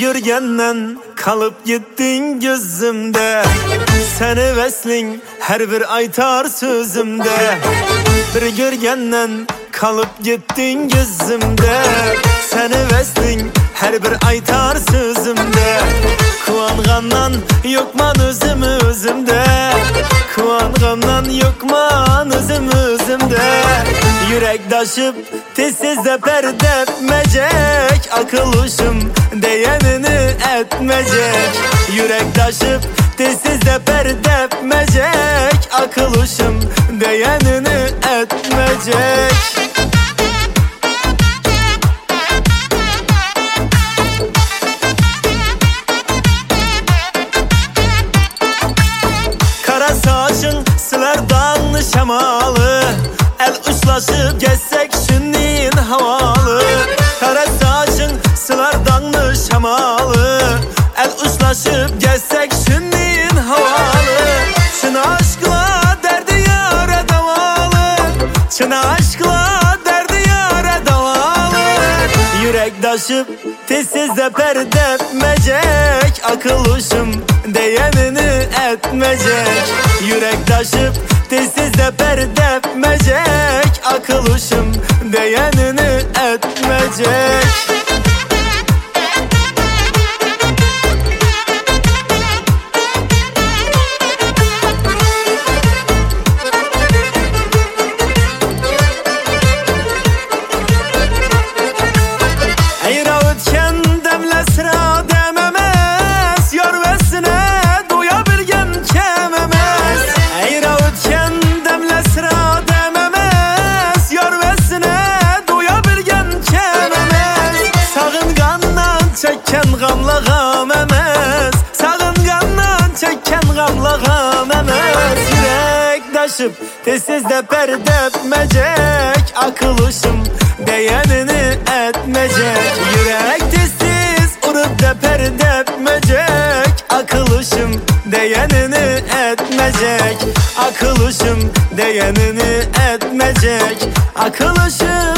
görgenden kalıp gittin gözümde. Seni vesling her bir aytar sözümde. Bir görgenden kalıp gittin gözümde. Seni vesling her bir aytar sözümde. Kıvanğandan yokman özümü özümde. Kıvanğandan yokman özümü özümde. Yürek daşıp tezsizde perdetmecek. Akıl uşum diyenini etmecek. Yürek daşıp tezsizde perdetmecek. Akıl uşum diyenini etmecek. Kara saçın siler dağını şemalı. El uçlaşıp geçsek şunnin havalı. Kara saçın siler dağını şemalı. El uçlaşıp geçsek şunnin havalı. Çına aşkla derdi yara davalı. Çına aşkla derdi yara davalı. Yürek daşıp tezsizde perdetmecek. Akıl uşum diyenini etmecek. Yürek daşıp tezsizde perdetmecek. Akıl uşum diyenini etmecek. Çekken gamla gam emez. Sağıngandan çekken gamla gam emez. Yürek daşıp tezsizde perdetmecek. Akıl uşum diyenini etmecek. Yürek tezsiz urup da perdetmecek. Akıl uşum diyenini etmecek. Akıl uşum diyenini etmecek. Akıl uşum